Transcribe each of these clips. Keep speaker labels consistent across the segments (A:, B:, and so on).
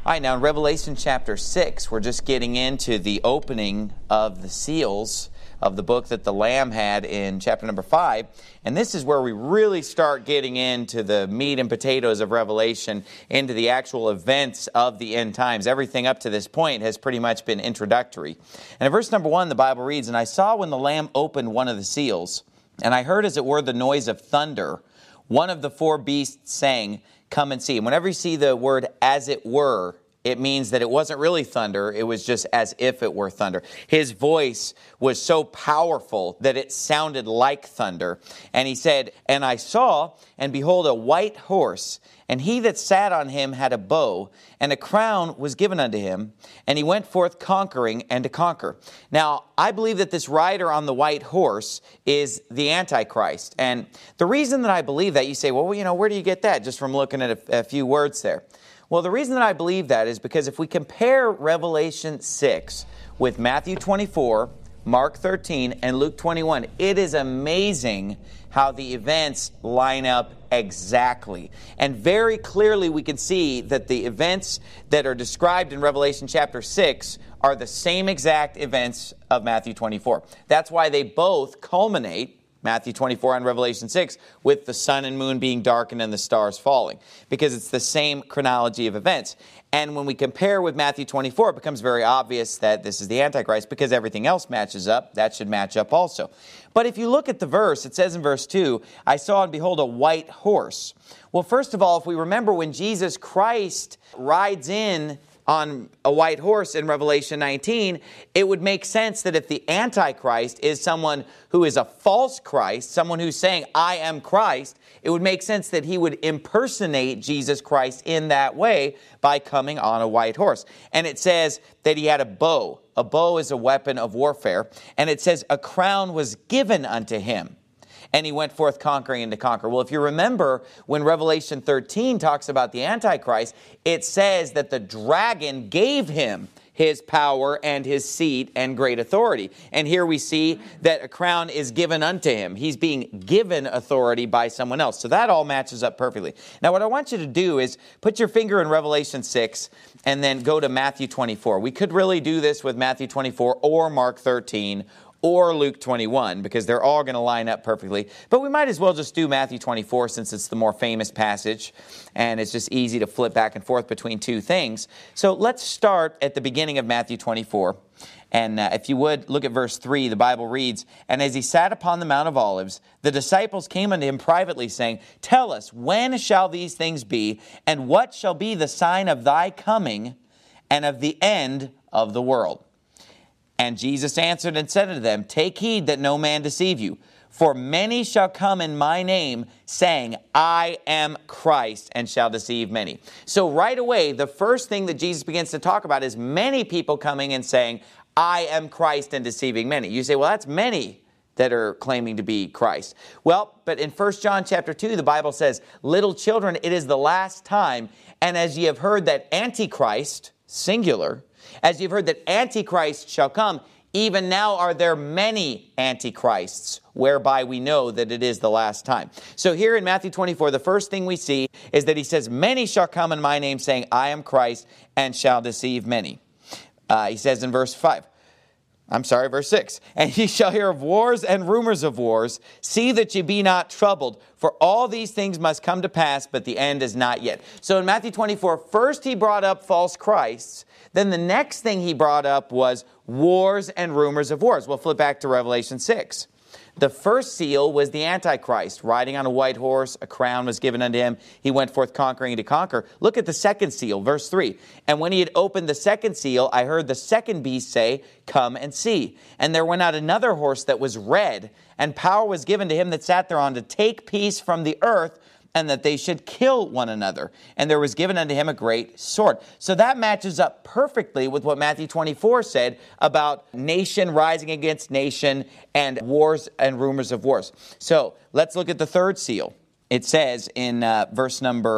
A: All right, now in Revelation chapter 6, we're just getting into the opening of the seals of the book that the Lamb had in chapter number 5. And this is where we really start getting into the meat and potatoes of Revelation, into the actual events of the end times. Everything up to this point has pretty much been introductory. And in verse number 1, the Bible reads, "And I saw when the Lamb opened one of the seals, and I heard as it were the noise of thunder. One of the four beasts saying, 'Come and see.'" And whenever you see the word "as it were," it means that it wasn't really thunder, it was just as if it were thunder. His voice was so powerful that it sounded like thunder. And he said, "And I saw, and behold, a white horse, and he that sat on him had a bow, and a crown was given unto him, and he went forth conquering and to conquer." Now, I believe that this rider on the white horse is the Antichrist. And the reason that I believe that, you say, well, where do you get that? Just from looking at a few words there. Well, the reason that I believe that is because if we compare Revelation 6 with Matthew 24, Mark 13, and Luke 21, it is amazing how the events line up exactly. And very clearly we can see that the events that are described in Revelation chapter 6 are the same exact events of Matthew 24. That's why they both culminate, Matthew 24 and Revelation 6, with the sun and moon being darkened and the stars falling, because it's the same chronology of events. And when we compare with Matthew 24, it becomes very obvious that this is the Antichrist, because everything else matches up. That should match up also. But if you look at the verse, it says in verse 2, "I saw and behold a white horse." Well, first of all, if we remember when Jesus Christ rides in on a white horse in Revelation 19, it would make sense that if the Antichrist is someone who is a false Christ, someone who's saying, "I am Christ," it would make sense that he would impersonate Jesus Christ in that way by coming on a white horse. And it says that he had a bow. A bow is a weapon of warfare. And it says a crown was given unto him, and he went forth conquering and to conquer. Well, if you remember, when Revelation 13 talks about the Antichrist, it says that the dragon gave him his power and his seat and great authority. And here we see that a crown is given unto him. He's being given authority by someone else. So that all matches up perfectly. Now, what I want you to do is put your finger in Revelation 6 and then go to Matthew 24. We could really do this with Matthew 24 or Mark 13 or Luke 21, because they're all going to line up perfectly. But we might as well just do Matthew 24 since it's the more famous passage, and it's just easy to flip back and forth between two things. So let's start at the beginning of Matthew 24. And if you would, look at verse 3. The Bible reads, "And as he sat upon the Mount of Olives, the disciples came unto him privately, saying, 'Tell us, when shall these things be? And what shall be the sign of thy coming and of the end of the world?' And Jesus answered and said unto them, 'Take heed that no man deceive you. For many shall come in my name, saying, I am Christ, and shall deceive many.'" So right away, the first thing that Jesus begins to talk about is many people coming and saying, "I am Christ," and deceiving many. You say, well, that's many that are claiming to be Christ. Well, but in 1 John chapter 2, the Bible says, "Little children, it is the last time, and as ye have heard that Antichrist," singular, "as you've heard that Antichrist shall come, even now are there many Antichrists, whereby we know that it is the last time." So here in Matthew 24, the first thing we see is that he says, "Many shall come in my name, saying, I am Christ, and shall deceive many." He says in verse 6, "And ye shall hear of wars and rumors of wars. See that ye be not troubled, for all these things must come to pass, but the end is not yet." So in Matthew 24, first he brought up false Christs. Then the next thing he brought up was wars and rumors of wars. We'll flip back to Revelation 6. The first seal was the Antichrist, riding on a white horse. A crown was given unto him. He went forth conquering to conquer. Look at the second seal, verse 3. "And when he had opened the second seal, I heard the second beast say, 'Come and see.' And there went out another horse that was red, and power was given to him that sat thereon to take peace from the earth, and that they should kill one another. And there was given unto him a great sword." So that matches up perfectly with what Matthew 24 said about nation rising against nation and wars and rumors of wars. So let's look at the third seal. It says in verse number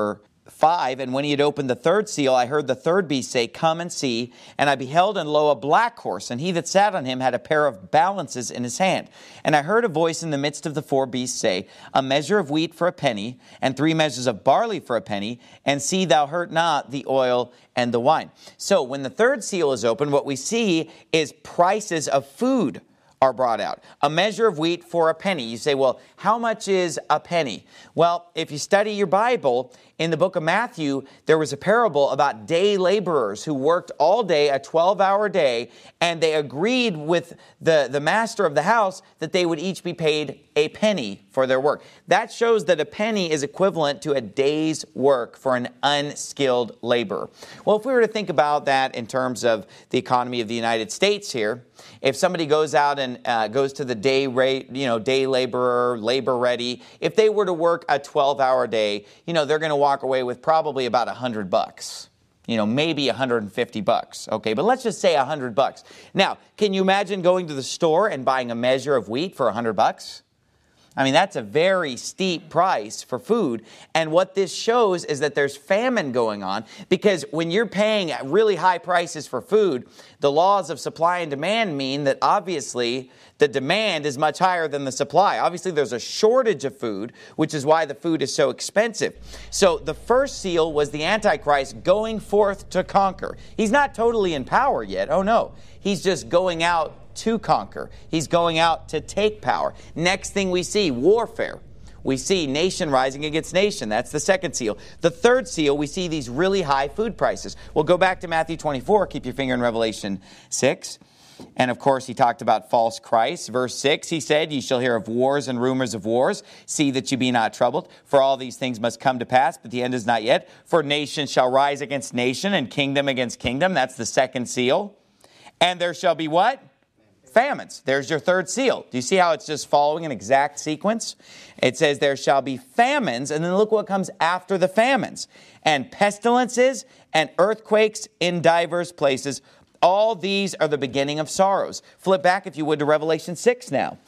A: 5, and when he had opened the third seal, I heard the third beast say, "Come and see." And I beheld, and lo, a black horse, and he that sat on him had a pair of balances in his hand. And I heard a voice in the midst of the four beasts say, "A measure of wheat for a penny, and 3 measures of barley for a penny, and see thou hurt not the oil and the wine." So when the third seal is opened, what we see is prices of food are brought out. A measure of wheat for a penny. You say, well, how much is a penny? Well, if you study your Bible, in the book of Matthew, there was a parable about day laborers who worked all day, a 12-hour day, and they agreed with the master of the house that they would each be paid a penny for their work. That shows that a penny is equivalent to a day's work for an unskilled laborer. Well, if we were to think about that in terms of the economy of the United States here, if somebody goes out and goes to the day rate, day laborer, labor ready, if they were to work a 12-hour day, they're going to walk away with probably about $100. Maybe $150. Okay, but let's just say $100. Now, can you imagine going to the store and buying a measure of wheat for $100? I mean, that's a very steep price for food. And what this shows is that there's famine going on, because when you're paying really high prices for food, the laws of supply and demand mean that obviously the demand is much higher than the supply. Obviously, there's a shortage of food, which is why the food is so expensive. So the first seal was the Antichrist going forth to conquer. He's not totally in power yet. Oh, no. He's just going out to conquer. He's going out to take power. Next thing we see, warfare. We see nation rising against nation. That's the second seal. The third seal, we see these really high food prices. We'll go back to Matthew 24. Keep your finger in Revelation 6. And of course, he talked about false Christ. Verse 6, he said, "Ye shall hear of wars and rumors of wars. See that you be not troubled. For all these things must come to pass, but the end is not yet. For nation shall rise against nation, and kingdom against kingdom." That's the second seal. "And there shall be" what? Famines. There's your third seal. Do you see how it's just following an exact sequence? It says there shall be famines, and then look what comes after the famines. "And pestilences and earthquakes in divers places. All these are the beginning of sorrows." Flip back, if you would, to Revelation 6 now.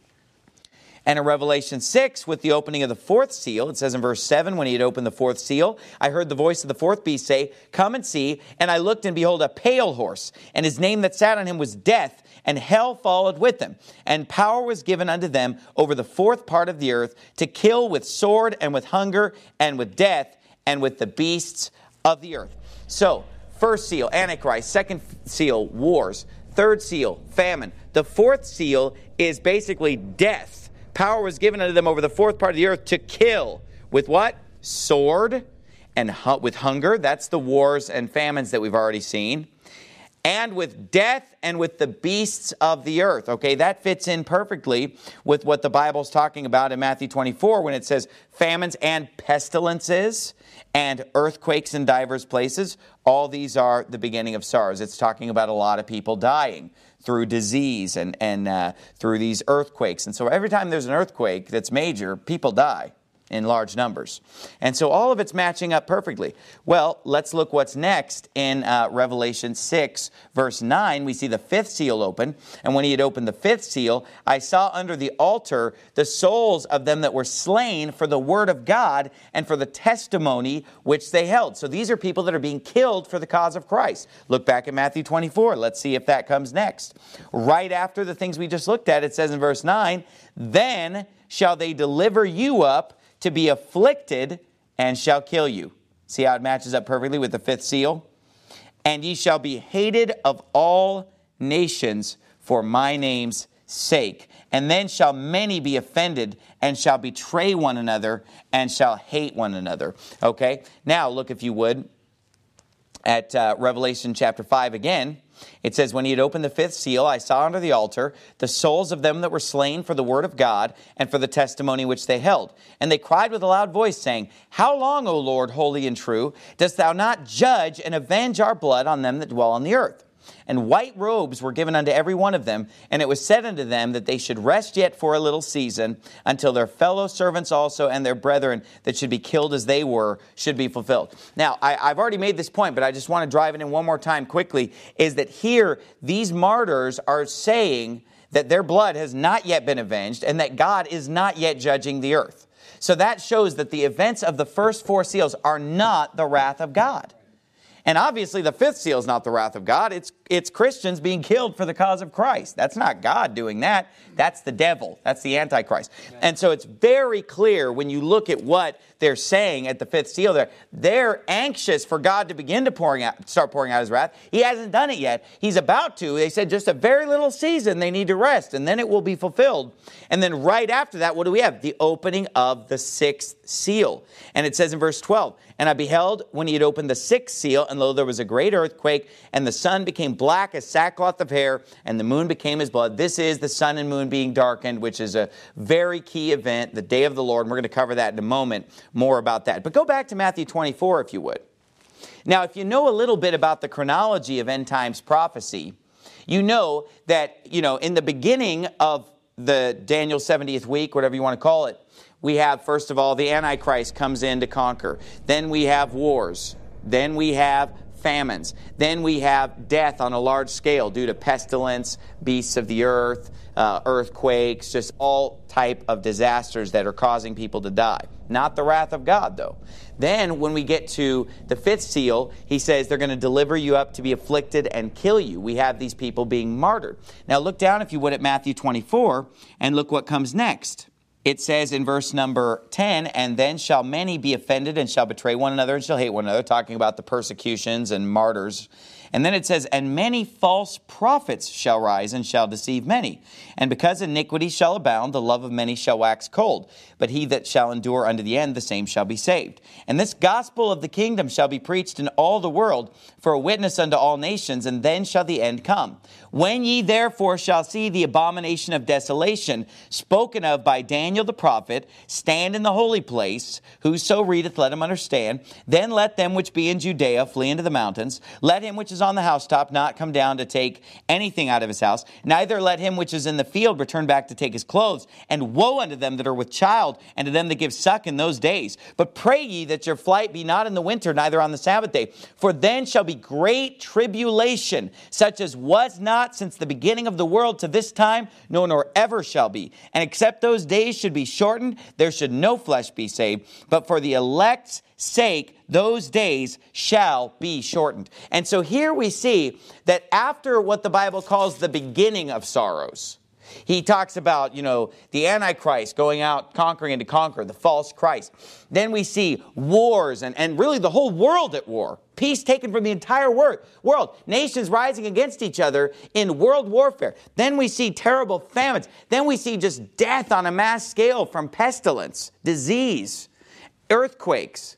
A: And in Revelation 6, with the opening of the fourth seal, it says in verse 7, "When he had opened the fourth seal, I heard the voice of the fourth beast say, Come and see. And I looked, and behold, a pale horse. And his name that sat on him was Death, and hell followed with him. And power was given unto them over the fourth part of the earth, to kill with sword, and with hunger, and with death, and with the beasts of the earth." So, first seal, Antichrist. Second seal, wars. Third seal, famine. The fourth seal is basically death. Power was given unto them over the fourth part of the earth to kill. With what? Sword, and with hunger. That's the wars and famines that we've already seen. And with death, and with the beasts of the earth. Okay, that fits in perfectly with what the Bible's talking about in Matthew 24 when it says famines and pestilences and earthquakes in divers places. All these are the beginning of sorrows. It's talking about a lot of people dying through disease and through these earthquakes. And so every time there's an earthquake that's major, people die in large numbers. And so all of it's matching up perfectly. Well, let's look what's next in Revelation 6, verse 9. We see the fifth seal open. "And when he had opened the fifth seal, I saw under the altar the souls of them that were slain for the word of God and for the testimony which they held." So these are people that are being killed for the cause of Christ. Look back at Matthew 24. Let's see if that comes next. Right after the things we just looked at, it says in verse 9, "Then shall they deliver you up to be afflicted, and shall kill you." See how it matches up perfectly with the fifth seal? "And ye shall be hated of all nations for my name's sake. And then shall many be offended, and shall betray one another, and shall hate one another." Okay, now look, if you would, at Revelation chapter 5 again. It says, "When he had opened the fifth seal, I saw under the altar the souls of them that were slain for the word of God and for the testimony which they held. And they cried with a loud voice, saying, How long, O Lord, holy and true, dost thou not judge and avenge our blood on them that dwell on the earth? And white robes were given unto every one of them, and it was said unto them that they should rest yet for a little season, until their fellow servants also and their brethren that should be killed as they were should be fulfilled." Now, I've already made this point, but I just want to drive it in one more time quickly, is that here these martyrs are saying that their blood has not yet been avenged and that God is not yet judging the earth. So that shows that the events of the first 4 seals are not the wrath of God. And obviously the 5th seal is not the wrath of God. It's Christians being killed for the cause of Christ. That's not God doing that. That's the devil. That's the Antichrist. And so it's very clear when you look at what they're saying at the 5th seal there. They're anxious for God to begin to start pouring out His wrath. He hasn't done it yet. He's about to. They said just a very little season they need to rest, and then it will be fulfilled. And then right after that, what do we have? The opening of the 6th seal. And it says in verse 12, "And I beheld when He had opened the 6th seal, and lo, there was a great earthquake, and the sun became black as sackcloth of hair, and the moon became as blood." This is the sun and moon being darkened, which is a very key event, the day of the Lord. And we're going to cover that in a moment, more about that. But go back to Matthew 24, if you would. Now, if you know a little bit about the chronology of end times prophecy, you know that, in the beginning of the Daniel 70th week, whatever you want to call it, we have, first of all, the Antichrist comes in to conquer. Then we have wars. Then we have famines. Then we have death on a large scale due to pestilence, beasts of the earth, earthquakes, just all type of disasters that are causing people to die. Not the wrath of God, though. Then when we get to the 5th seal, He says they're going to deliver you up to be afflicted and kill you. We have these people being martyred. Now look down, if you would, at Matthew 24, and look what comes next. It says in verse number 10, "And then shall many be offended and shall betray one another and shall hate one another," talking about the persecutions and martyrs. And then it says, "And many false prophets shall rise and shall deceive many. And because iniquity shall abound, the love of many shall wax cold. But he that shall endure unto the end, the same shall be saved. And this gospel of the kingdom shall be preached in all the world for a witness unto all nations, and then shall the end come. When ye therefore shall see the abomination of desolation spoken of by Daniel the prophet stand in the holy place, whoso readeth, let him understand. Then let them which be in Judea flee into the mountains. Let him which is on the housetop not come down to take anything out of his house. Neither let him which is in the field return back to take his clothes. And woe unto them that are with child, and to them that give suck in those days. But pray ye that your flight be not in the winter, neither on the Sabbath day. For then shall be great tribulation, such as was not since the beginning of the world to this time, no, nor ever shall be. And except those days should be shortened, there should no flesh be saved. But for the elect's sake, those days shall be shortened." And so here we see that after what the Bible calls the beginning of sorrows, He talks about, the Antichrist going out conquering and to conquer, the false Christ. Then we see wars and really the whole world at war. Peace taken from the entire world. Nations rising against each other in world warfare. Then we see terrible famines. Then we see just death on a mass scale from pestilence, disease, earthquakes.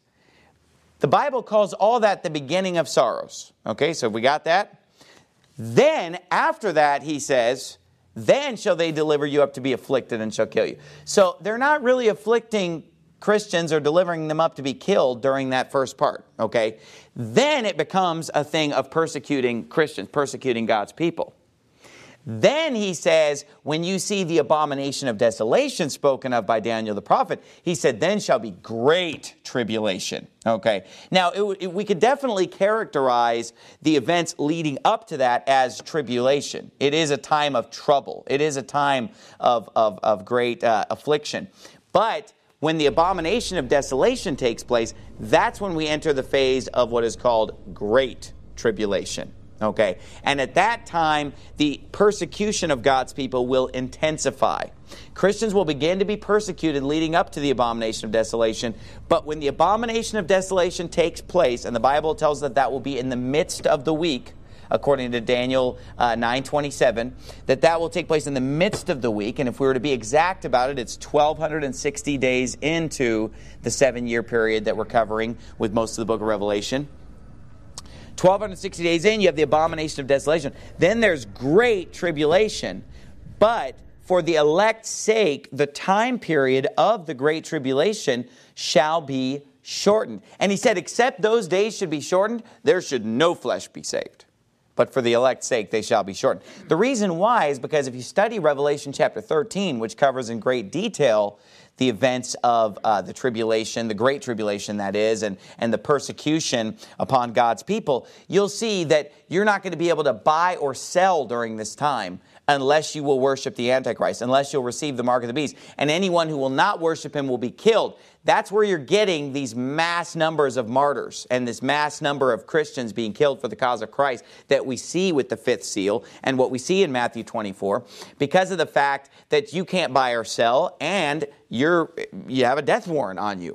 A: The Bible calls all that the beginning of sorrows. Okay, so we got that? Then, after that, He says, "Then shall they deliver you up to be afflicted and shall kill you." So they're not really afflicting Christians or delivering them up to be killed during that first part, okay? Then it becomes a thing of persecuting Christians, persecuting God's people. Then He says, when you see the abomination of desolation spoken of by Daniel the prophet, He said, then shall be great tribulation. Okay. Now, we could definitely characterize the events leading up to that as tribulation. It is a time of trouble. It is a time of great affliction. But when the abomination of desolation takes place, that's when we enter the phase of what is called great tribulation. Okay, and at that time, the persecution of God's people will intensify. Christians will begin to be persecuted leading up to the abomination of desolation, but when the abomination of desolation takes place, and the Bible tells that will be in the midst of the week, according to Daniel 9:27, that will take place in the midst of the week, and if we were to be exact about it, it's 1,260 days into the 7-year period that we're covering with most of the book of Revelation. 1,260 days in, you have the abomination of desolation. Then there's great tribulation. But for the elect's sake, the time period of the great tribulation shall be shortened. And He said, except those days should be shortened, there should no flesh be saved. But for the elect's sake, they shall be shortened. The reason why is because if you study Revelation chapter 13, which covers in great detail the events of the tribulation, the great tribulation that is, and the persecution upon God's people, you'll see that you're not going to be able to buy or sell during this time unless you will worship the Antichrist, unless you'll receive the mark of the beast. And anyone who will not worship him will be killed. That's where you're getting these mass numbers of martyrs and this mass number of Christians being killed for the cause of Christ that we see with the fifth seal and what we see in Matthew 24, because of the fact that you can't buy or sell and you have a death warrant on you.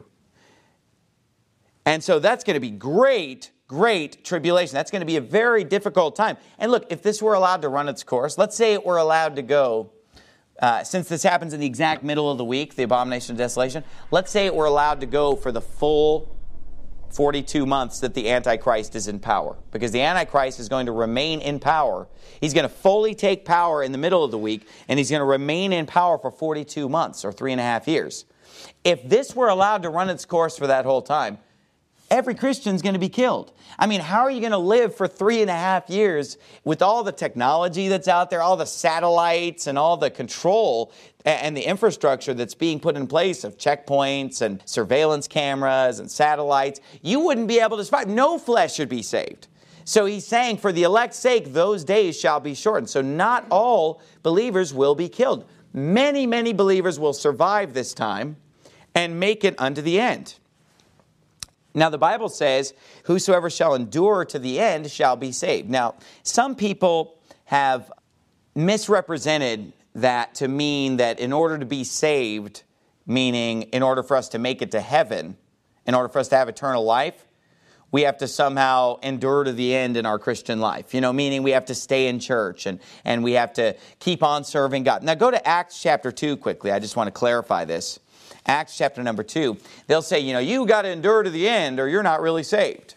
A: And so that's going to be great tribulation. That's going to be a very difficult time. And look, if this were allowed to run its course, let's say it were allowed to go, since this happens in the exact middle of the week, the abomination of desolation, let's say it were allowed to go for the full 42 months that the Antichrist is in power. Because the Antichrist is going to remain in power. He's going to fully take power in the middle of the week, and he's going to remain in power for 42 months, or 3.5 years. If this were allowed to run its course for that whole time, every Christian's going to be killed. I mean, how are you going to live for 3.5 years with all the technology that's out there, all the satellites and all the control and the infrastructure that's being put in place of checkpoints and surveillance cameras and satellites? You wouldn't be able to survive. No flesh should be saved. So he's saying, for the elect's sake, those days shall be shortened. So not all believers will be killed. Many, many believers will survive this time and make it unto the end. Now, the Bible says, whosoever shall endure to the end shall be saved. Now, some people have misrepresented that to mean that in order to be saved, meaning in order for us to make it to heaven, in order for us to have eternal life, we have to somehow endure to the end in our Christian life. Meaning we have to stay in church and we have to keep on serving God. Now, go to Acts chapter 2 quickly. I just want to clarify this. Acts chapter number 2, they'll say, you got to endure to the end or you're not really saved.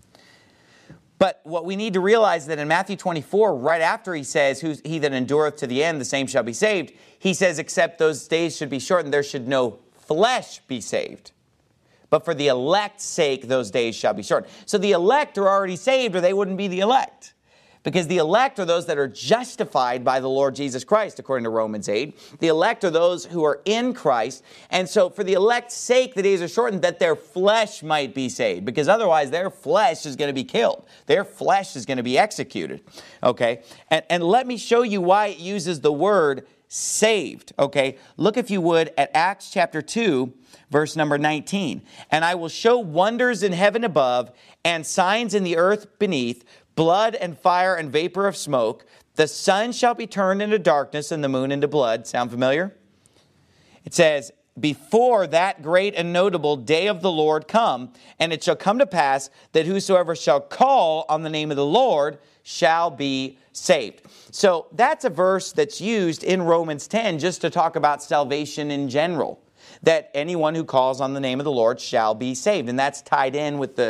A: But what we need to realize that in Matthew 24, right after he says, he that endureth to the end, the same shall be saved, he says, except those days should be shortened, there should no flesh be saved. But for the elect's sake, those days shall be shortened. So the elect are already saved or they wouldn't be the elect. Because the elect are those that are justified by the Lord Jesus Christ, according to Romans 8. The elect are those who are in Christ. And so for the elect's sake, the days are shortened that their flesh might be saved. Because otherwise, their flesh is going to be killed. Their flesh is going to be executed. Okay? And let me show you why it uses the word saved. Okay? Look, if you would, at Acts chapter 2, verse number 19. And I will show wonders in heaven above and signs in the earth beneath, blood and fire and vapor of smoke. The sun shall be turned into darkness and the moon into blood. Sound familiar? It says, before that great and notable day of the Lord come, and it shall come to pass that whosoever shall call on the name of the Lord shall be saved. So that's a verse that's used in Romans 10 just to talk about salvation in general. That anyone who calls on the name of the Lord shall be saved. And that's tied in with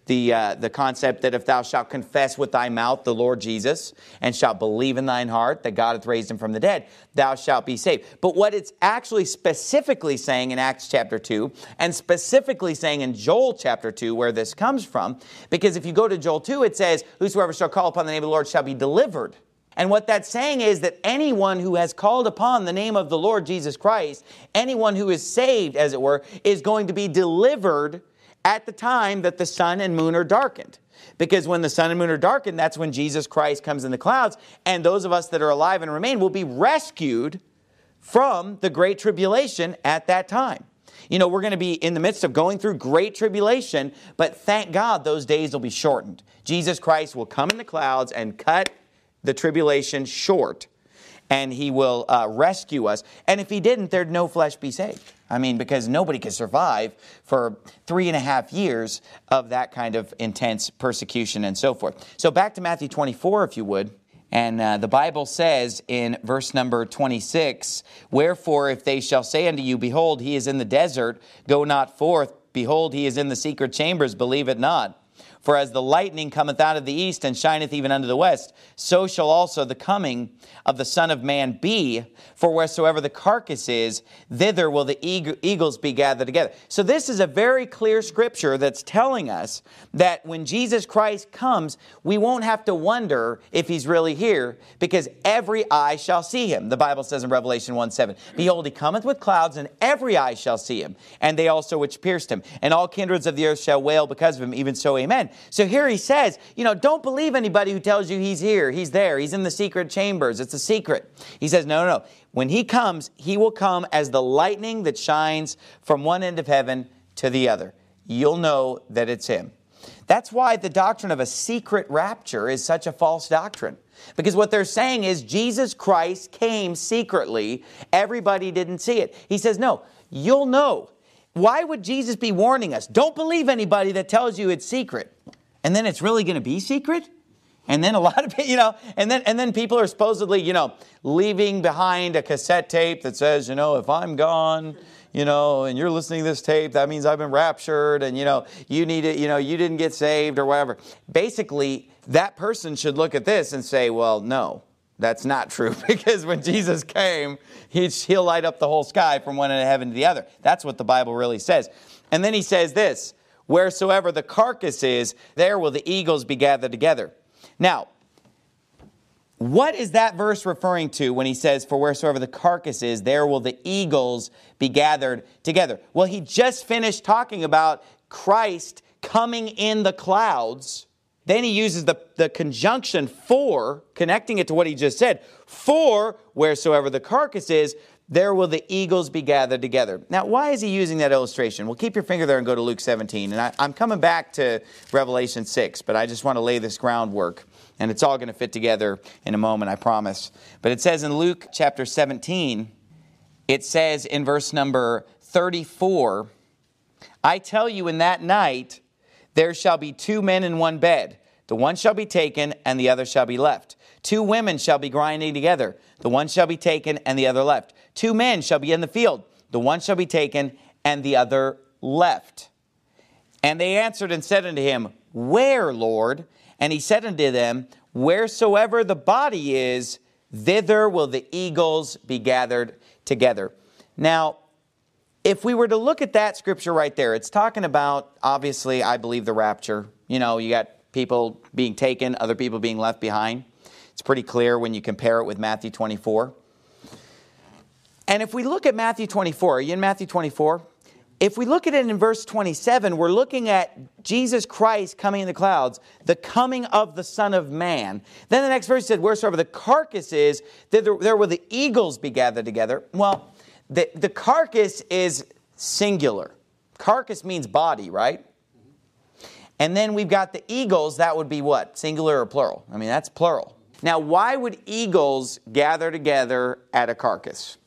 A: the concept that if thou shalt confess with thy mouth the Lord Jesus and shalt believe in thine heart that God hath raised him from the dead, thou shalt be saved. But what it's actually specifically saying in Acts chapter 2 and specifically saying in Joel chapter 2 where this comes from, because if you go to Joel 2, it says, whosoever shall call upon the name of the Lord shall be delivered. And what that's saying is that anyone who has called upon the name of the Lord Jesus Christ, anyone who is saved, as it were, is going to be delivered at the time that the sun and moon are darkened. Because when the sun and moon are darkened, that's when Jesus Christ comes in the clouds, and those of us that are alive and remain will be rescued from the great tribulation at that time. We're going to be in the midst of going through great tribulation, but thank God those days will be shortened. Jesus Christ will come in the clouds and cut the tribulation short, and he will rescue us. And if he didn't, there'd no flesh be saved. Because nobody could survive for 3.5 years of that kind of intense persecution and so forth. So back to Matthew 24, if you would. And the Bible says in verse number 26, wherefore if they shall say unto you, behold, he is in the desert, go not forth. Behold, he is in the secret chambers, believe it not. For as the lightning cometh out of the east and shineth even unto the west, so shall also the coming of the Son of Man be. For wheresoever the carcass is, thither will the eagles be gathered together. So this is a very clear scripture that's telling us that when Jesus Christ comes, we won't have to wonder if he's really here, because every eye shall see him. The Bible says in Revelation 1:7, behold, he cometh with clouds, and every eye shall see him, and they also which pierced him. And all kindreds of the earth shall wail because of him, even so, amen. So here he says, don't believe anybody who tells you he's here, he's there, he's in the secret chambers. It's a secret. He says, no. When he comes, he will come as the lightning that shines from one end of heaven to the other. You'll know that it's him. That's why the doctrine of a secret rapture is such a false doctrine. Because what they're saying is Jesus Christ came secretly. Everybody didn't see it. He says, no, you'll know. Why would Jesus be warning us? Don't believe anybody that tells you it's secret. And then it's really going to be secret? And then a lot of people, and then people are supposedly, leaving behind a cassette tape that says, if I'm gone, and you're listening to this tape, that means I've been raptured, and, you need it, you didn't get saved or whatever. Basically, that person should look at this and say, well, no, that's not true, because when Jesus came, he'll light up the whole sky from one end of heaven to the other. That's what the Bible really says. And then he says this, wheresoever the carcass is, there will the eagles be gathered together. Now, what is that verse referring to when he says, for wheresoever the carcass is, there will the eagles be gathered together? Well, he just finished talking about Christ coming in the clouds. Then he uses the conjunction for, connecting it to what he just said. For wheresoever the carcass is, there will the eagles be gathered together. Now, why is he using that illustration? Well, keep your finger there and go to Luke 17. And I'm coming back to Revelation 6, but I just want to lay this groundwork. And it's all going to fit together in a moment, I promise. But it says in Luke chapter 17, it says in verse number 34, I tell you in that night, there shall be two men in one bed. The one shall be taken and the other shall be left. Two women shall be grinding together. The one shall be taken and the other left. Two men shall be in the field. The one shall be taken and the other left. And they answered and said unto him, Where, Lord? And he said unto them, Wheresoever the body is, thither will the eagles be gathered together. Now, if we were to look at that scripture right there, it's talking about, obviously, I believe the rapture. You got people being taken, other people being left behind. It's pretty clear when you compare it with Matthew 24. And if we look at Matthew 24, are you in Matthew 24? If we look at it in verse 27, we're looking at Jesus Christ coming in the clouds, the coming of the Son of Man. Then the next verse said, wheresoever the carcass is, there will the eagles be gathered together. Well, the carcass is singular. Carcass means body, right? And then we've got the eagles, that would be what? Singular or plural? I mean, that's plural. Now, why would eagles gather together at a carcass?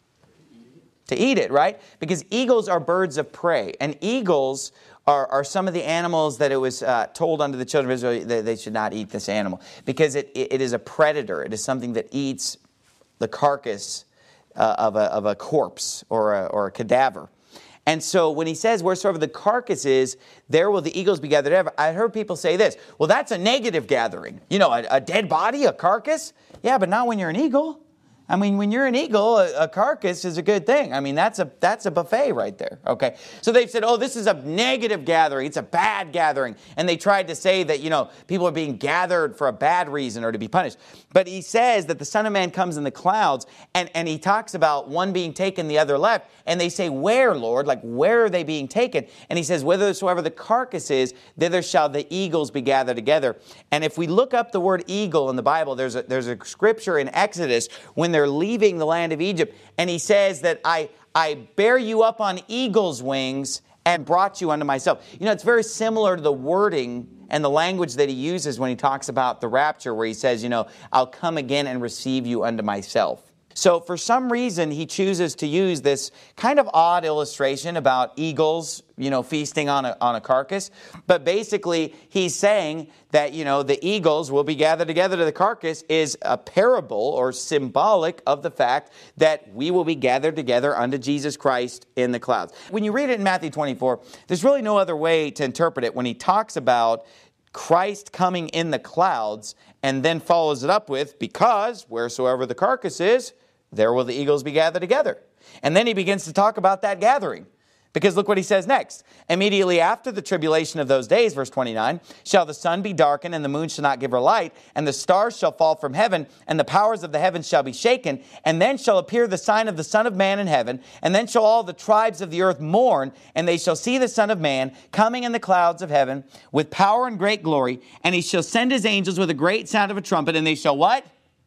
A: To eat it, right? Because eagles are birds of prey. And eagles are some of the animals that it was told unto the children of Israel that they should not eat this animal. Because it is a predator. It is something that eats the carcass of a corpse or a cadaver. And so when he says, wheresoever the carcass is, there will the eagles be gathered together. I heard people say this, well, that's a negative gathering. A dead body, a carcass? Yeah, but not when you're an eagle. I mean, when you're an eagle, a carcass is a good thing. I mean, that's a buffet right there, okay? So they've said, this is a negative gathering. It's a bad gathering. And they tried to say that, people are being gathered for a bad reason or to be punished. But he says that the Son of Man comes in the clouds, and he talks about one being taken, the other left. And they say, where, Lord? Like, where are they being taken? And he says, whithersoever the carcass is, thither shall the eagles be gathered together. And if we look up the word eagle in the Bible, there's a scripture in Exodus when they're leaving the land of Egypt, and he says that I bear you up on eagle's wings and brought you unto myself. It's very similar to the wording and the language that he uses when he talks about the rapture, where he says, I'll come again and receive you unto myself. So for some reason, he chooses to use this kind of odd illustration about eagles, feasting on a carcass. But basically, he's saying that, the eagles will be gathered together to the carcass is a parable or symbolic of the fact that we will be gathered together unto Jesus Christ in the clouds. When you read it in Matthew 24, there's really no other way to interpret it when he talks about Christ coming in the clouds and then follows it up with, because wheresoever the carcass is, there will the eagles be gathered together. And then he begins to talk about that gathering. Because look what he says next. Immediately after the tribulation of those days, verse 29, shall the sun be darkened, and the moon shall not give her light, and the stars shall fall from heaven, and the powers of the heavens shall be shaken. And then shall appear the sign of the Son of Man in heaven, and then shall all the tribes of the earth mourn, and they shall see the Son of Man coming in the clouds of heaven with power and great glory, and he shall send his angels with a great sound of a trumpet, and they shall what?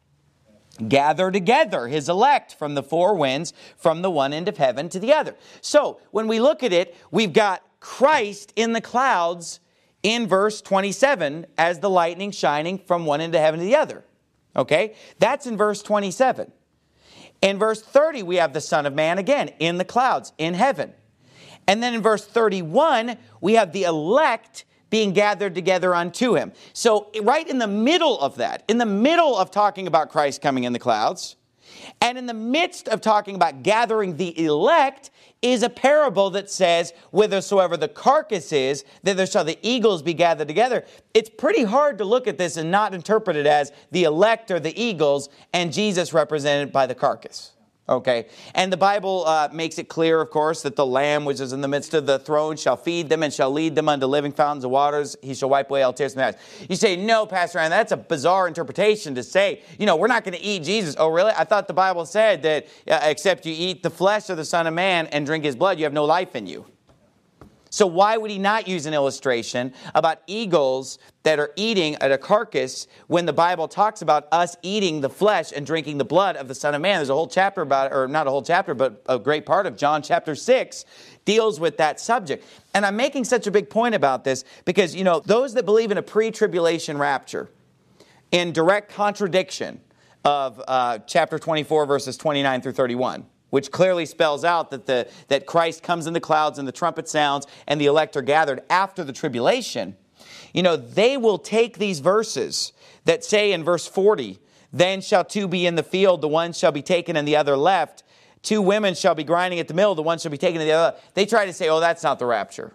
A: Gather together his elect from the four winds, from the one end of heaven to the other. So when we look at it, we've got Christ in the clouds in verse 27 as the lightning shining from one end of heaven to the other. Okay? That's in verse 27. In verse 30, we have the Son of Man again in the clouds in heaven. And then in verse 31, we have the elect being gathered together unto him. So right in the middle of that, in the middle of talking about Christ coming in the clouds, and in the midst of talking about gathering the elect, is a parable that says, whithersoever the carcass is, thither shall the eagles be gathered together. It's pretty hard to look at this and not interpret it as the elect or the eagles, and Jesus represented by the carcass. Okay, and the Bible makes it clear, of course, that the Lamb which is in the midst of the throne shall feed them and shall lead them unto living fountains of waters. He shall wipe away all tears from their eyes. You say, no, Pastor Ryan, that's a bizarre interpretation to say, we're not going to eat Jesus. Oh, really? I thought the Bible said that except you eat the flesh of the Son of Man and drink his blood, you have no life in you. So why would he not use an illustration about eagles that are eating at a carcass when the Bible talks about us eating the flesh and drinking the blood of the Son of Man? There's a whole chapter about it, or not a whole chapter, but a great part of John chapter 6 deals with that subject. And I'm making such a big point about this because, those that believe in a pre-tribulation rapture, in direct contradiction of chapter 24, verses 29 through 31, which clearly spells out that Christ comes in the clouds and the trumpet sounds and the elect are gathered after the tribulation. They will take these verses that say in verse 40, then shall two be in the field, the one shall be taken and the other left. Two women shall be grinding at the mill, the one shall be taken and the other left. They try to say, oh, that's not the rapture.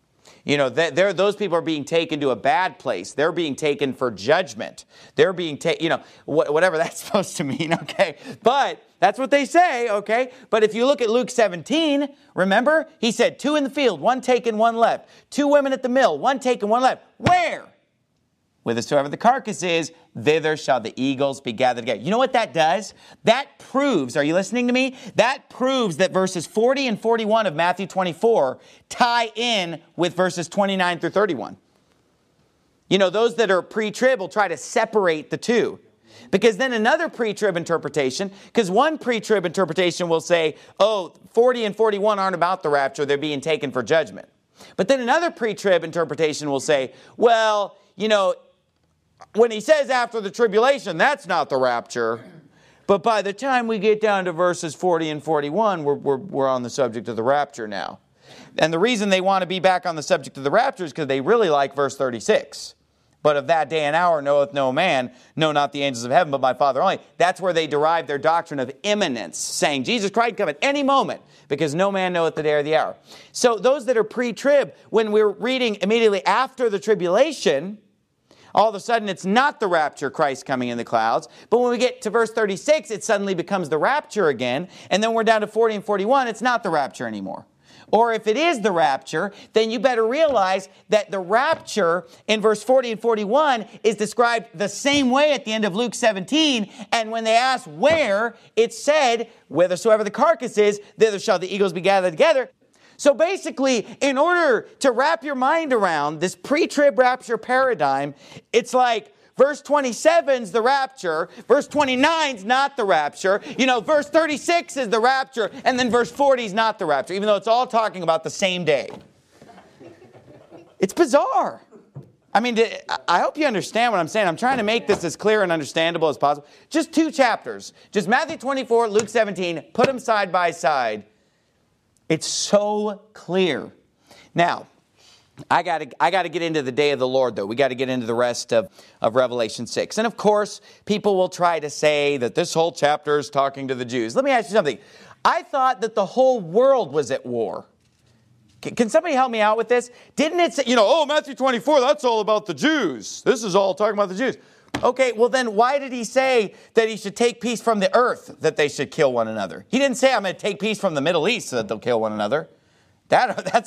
A: Those people are being taken to a bad place. They're being taken for judgment. They're being taken, whatever that's supposed to mean, okay? But that's what they say, okay? But if you look at Luke 17, remember? He said, two in the field, one taken, one left. Two women at the mill, one taken, one left. Where? Whithersoever the carcass is, thither shall the eagles be gathered together. You know what that does? That proves, are you listening to me? That proves that verses 40 and 41 of Matthew 24 tie in with verses 29 through 31. Those that are pre-trib will try to separate the two. Because then another pre-trib interpretation, because one pre-trib interpretation will say, 40 and 41 aren't about the rapture, they're being taken for judgment. But then another pre-trib interpretation will say, when he says after the tribulation, that's not the rapture. But by the time we get down to verses 40 and 41, we're on the subject of the rapture now. And the reason they want to be back on the subject of the rapture is because they really like verse 36. But of that day and hour knoweth no man, no, not the angels of heaven, but my Father only. That's where they derive their doctrine of imminence, saying Jesus Christ come at any moment, because no man knoweth the day or the hour. So those that are pre-trib, when we're reading immediately after the tribulation, all of a sudden it's not the rapture, Christ coming in the clouds. But when we get to verse 36, it suddenly becomes the rapture again. And then we're down to 40 and 41, it's not the rapture anymore. Or if it is the rapture, then you better realize that the rapture in verse 40 and 41 is described the same way at the end of Luke 17. And when they ask where, it said, whithersoever the carcass is, thither shall the eagles be gathered together. So basically, in order to wrap your mind around this pre-trib rapture paradigm, it's like verse 27 is the rapture, verse 29 is not the rapture, verse 36 is the rapture, and then verse 40 is not the rapture, even though it's all talking about the same day. It's bizarre. I mean, I hope you understand what I'm saying. I'm trying to make this as clear and understandable as possible. Just two chapters. Just Matthew 24, Luke 17, put them side by side. It's so clear. Now, I got to get into the day of the Lord, though. We got to get into the rest of Revelation 6. And of course, people will try to say that this whole chapter is talking to the Jews. Let me ask you something. I thought that the whole world was at war. Can somebody help me out with this? Didn't it say, Matthew 24, that's all about the Jews. This is all talking about the Jews. Okay, well then why did he say that he should take peace from the earth, that they should kill one another? He didn't say I'm going to take peace from the Middle East so that they'll kill one another. That's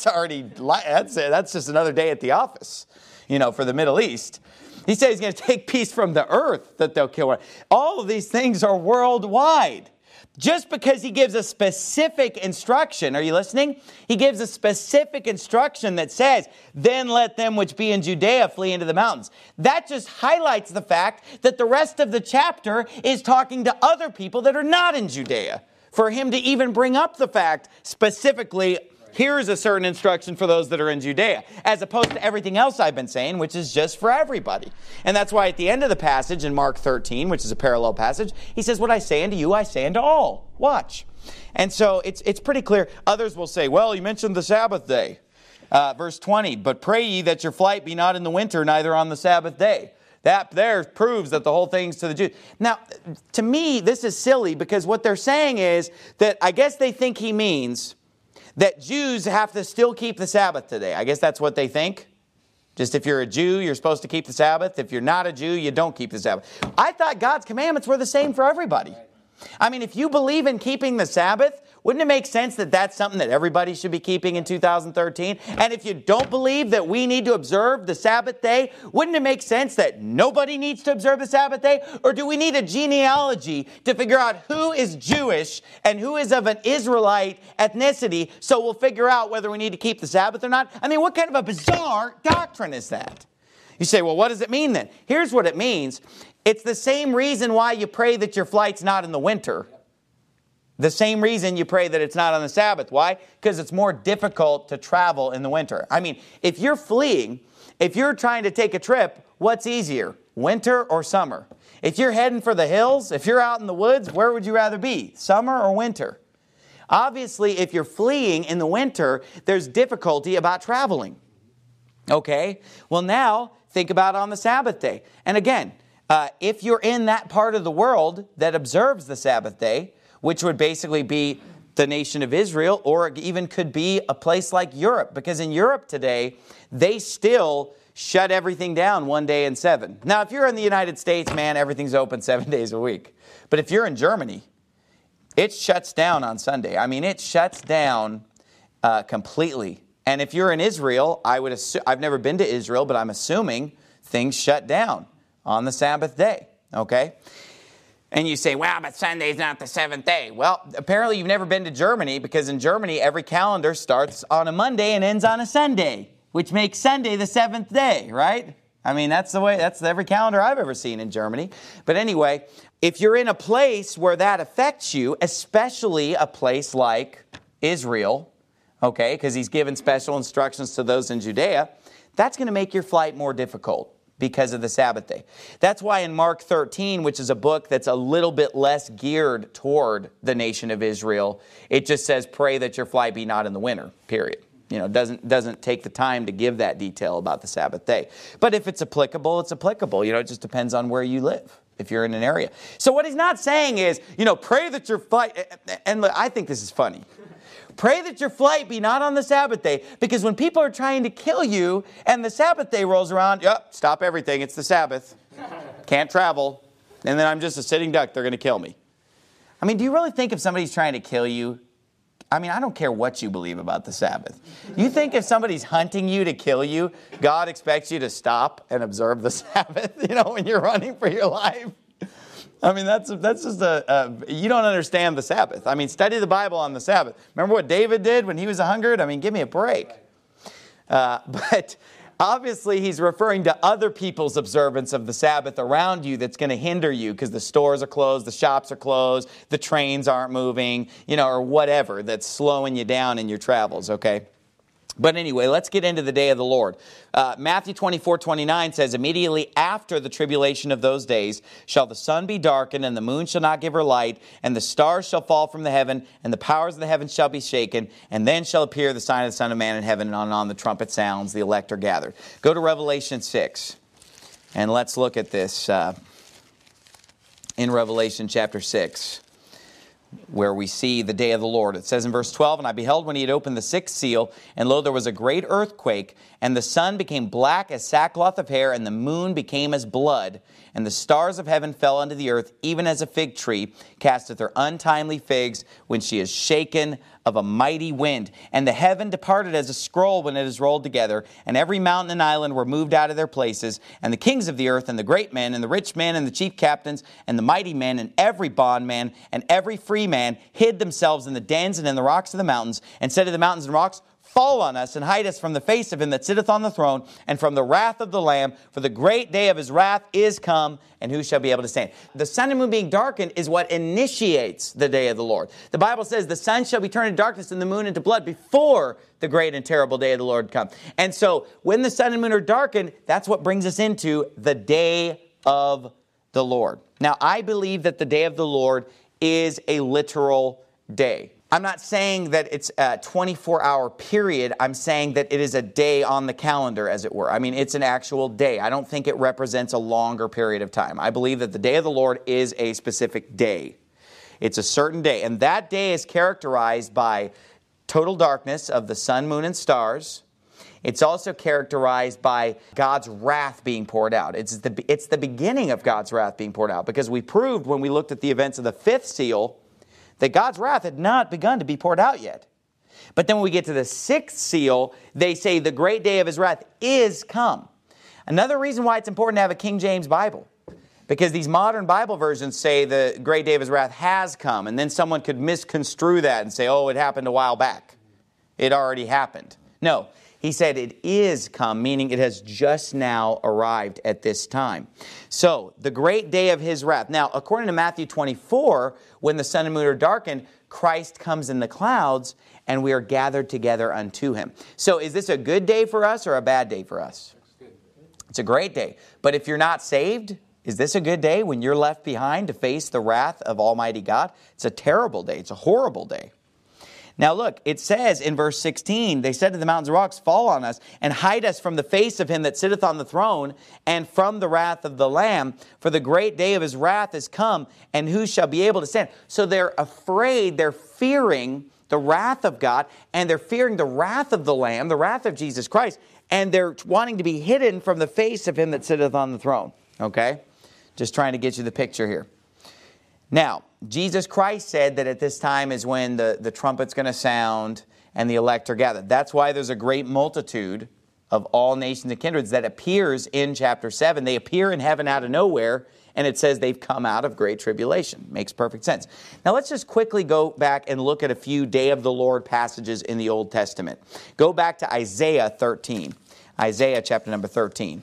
A: just another day at the office, for the Middle East. He said he's going to take peace from the earth, that they'll kill one. All of these things are worldwide. Just because he gives a specific instruction, are you listening? He gives a specific instruction that says, then let them which be in Judea flee into the mountains. That just highlights the fact that the rest of the chapter is talking to other people that are not in Judea. For him to even bring up the fact specifically, here's a certain instruction for those that are in Judea, as opposed to everything else I've been saying, which is just for everybody. And that's why at the end of the passage in Mark 13, which is a parallel passage, he says, what I say unto you, I say unto all. Watch. And so it's pretty clear. Others will say, well, you mentioned the Sabbath day. Verse 20, but pray ye that your flight be not in the winter, neither on the Sabbath day. That there proves that the whole thing's to the Jews. Now, to me, this is silly because what they're saying is that I guess they think he means that Jews have to still keep the Sabbath today. I guess that's what they think. Just if you're a Jew, you're supposed to keep the Sabbath. If you're not a Jew, you don't keep the Sabbath. I thought God's commandments were the same for everybody. I mean, if you believe in keeping the Sabbath, wouldn't it make sense that that's something that everybody should be keeping in 2013? And if you don't believe that we need to observe the Sabbath day, wouldn't it make sense that nobody needs to observe the Sabbath day? Or do we need a genealogy to figure out who is Jewish and who is of an Israelite ethnicity so we'll figure out whether we need to keep the Sabbath or not? I mean, what kind of a bizarre doctrine is that? You say, well, what does it mean then? Here's what it means. It's the same reason why you pray that your flight's not in the winter. The same reason you pray that it's not on the Sabbath. Why? Because it's more difficult to travel in the winter. I mean, if you're fleeing, if you're trying to take a trip, what's easier, winter or summer? If you're heading for the hills, if you're out in the woods, where would you rather be, summer or winter? Obviously, if you're fleeing in the winter, there's difficulty about traveling. Okay? Well, now, think about on the Sabbath day. And again, if you're in that part of the world that observes the Sabbath day, which would basically be the nation of Israel, or it even could be a place like Europe. Because in Europe today, they still shut everything down 1 day in 7. Now, if you're in the United States, man, everything's open 7 days a week. But if you're in Germany, it shuts down on Sunday. I mean, it shuts down completely. And if you're in Israel, I've never been to Israel, but I'm assuming things shut down on the Sabbath day. Okay? And you say, wow, but Sunday's not the seventh day. Well, apparently you've never been to Germany, because in Germany, every calendar starts on a Monday and ends on a Sunday, which makes Sunday the seventh day, right? I mean, that's every calendar I've ever seen in Germany. But anyway, if you're in a place where that affects you, especially a place like Israel, okay, because he's given special instructions to those in Judea, that's going to make your flight more difficult because of the Sabbath day. That's why in Mark 13, which is a book that's a little bit less geared toward the nation of Israel, it just says, pray that your flight be not in the winter, period. Doesn't take the time to give that detail about the Sabbath day. But if it's applicable, it's applicable. It just depends on where you live, if you're in an area. So what he's not saying is, pray that your flight, and look, I think this is funny. Pray that your flight be not on the Sabbath day, because when people are trying to kill you and the Sabbath day rolls around, stop everything, it's the Sabbath. Can't travel. And then I'm just a sitting duck, they're going to kill me. I mean, do you really think if somebody's trying to kill you, I mean, I don't care what you believe about the Sabbath. You think if somebody's hunting you to kill you, God expects you to stop and observe the Sabbath, when you're running for your life? I mean, that's just you don't understand the Sabbath. I mean, study the Bible on the Sabbath. Remember what David did when he was hungered? I mean, give me a break. But obviously, he's referring to other people's observance of the Sabbath around you that's going to hinder you because the stores are closed, the shops are closed, the trains aren't moving, or whatever that's slowing you down in your travels, okay? But anyway, let's get into the day of the Lord. Matthew 24:29 says, immediately after the tribulation of those days shall the sun be darkened, and the moon shall not give her light, and the stars shall fall from the heaven, and the powers of the heavens shall be shaken, and then shall appear the sign of the Son of Man in heaven, and on the trumpet sounds, the elect are gathered. Go to Revelation 6, and let's look at this in Revelation chapter 6. Where we see the day of the Lord. It says in verse 12, and I beheld when he had opened the sixth seal, and lo, there was a great earthquake, and the sun became black as sackcloth of hair, and the moon became as blood, and the stars of heaven fell unto the earth, even as a fig tree casteth her untimely figs when she is shaken of a mighty wind, and the heaven departed as a scroll when it is rolled together, and every mountain and island were moved out of their places, and the kings of the earth, and the great men, and the rich men, and the chief captains, and the mighty men, and every bondman, and every free man hid themselves in the dens and in the rocks of the mountains, and said to the mountains and rocks, Fall on us and hide us from the face of him that sitteth on the throne and from the wrath of the Lamb, for the great day of his wrath is come, and who shall be able to stand? The sun and moon being darkened is what initiates the day of the Lord. The Bible says the sun shall be turned into darkness and the moon into blood before the great and terrible day of the Lord come. And so when the sun and moon are darkened, that's what brings us into the day of the Lord. Now, I believe that the day of the Lord is a literal day. I'm not saying that it's a 24-hour period. I'm saying that it is a day on the calendar, as it were. I mean, it's an actual day. I don't think it represents a longer period of time. I believe that the day of the Lord is a specific day. It's a certain day. And that day is characterized by total darkness of the sun, moon, and stars. It's also characterized by God's wrath being poured out. It's the beginning of God's wrath being poured out, because we proved when we looked at the events of the fifth seal that God's wrath had not begun to be poured out yet. But then when we get to the sixth seal, they say the great day of his wrath is come. Another reason why it's important to have a King James Bible, because these modern Bible versions say the great day of his wrath has come, and then someone could misconstrue that and say, oh, it happened a while back. It already happened. No, he said it is come, meaning it has just now arrived at this time. So, the great day of his wrath. Now, according to Matthew 24, when the sun and moon are darkened, Christ comes in the clouds, and we are gathered together unto him. So, is this a good day for us or a bad day for us? It's a great day. But if you're not saved, is this a good day when you're left behind to face the wrath of Almighty God? It's a terrible day. It's a horrible day. Now look, it says in verse 16, they said to the mountains and rocks, Fall on us, and hide us from the face of him that sitteth on the throne, and from the wrath of the Lamb, for the great day of his wrath is come, and who shall be able to stand? So they're afraid, they're fearing the wrath of God, and they're fearing the wrath of the Lamb, the wrath of Jesus Christ, and they're wanting to be hidden from the face of him that sitteth on the throne. Okay? Just trying to get you the picture here. Now, Jesus Christ said that at this time is when the trumpet's going to sound and the elect are gathered. That's why there's a great multitude of all nations and kindreds that appears in chapter 7. They appear in heaven out of nowhere, and it says they've come out of great tribulation. Makes perfect sense. Now let's just quickly go back and look at a few Day of the Lord passages in the Old Testament. Go back to Isaiah 13. Isaiah chapter number 13.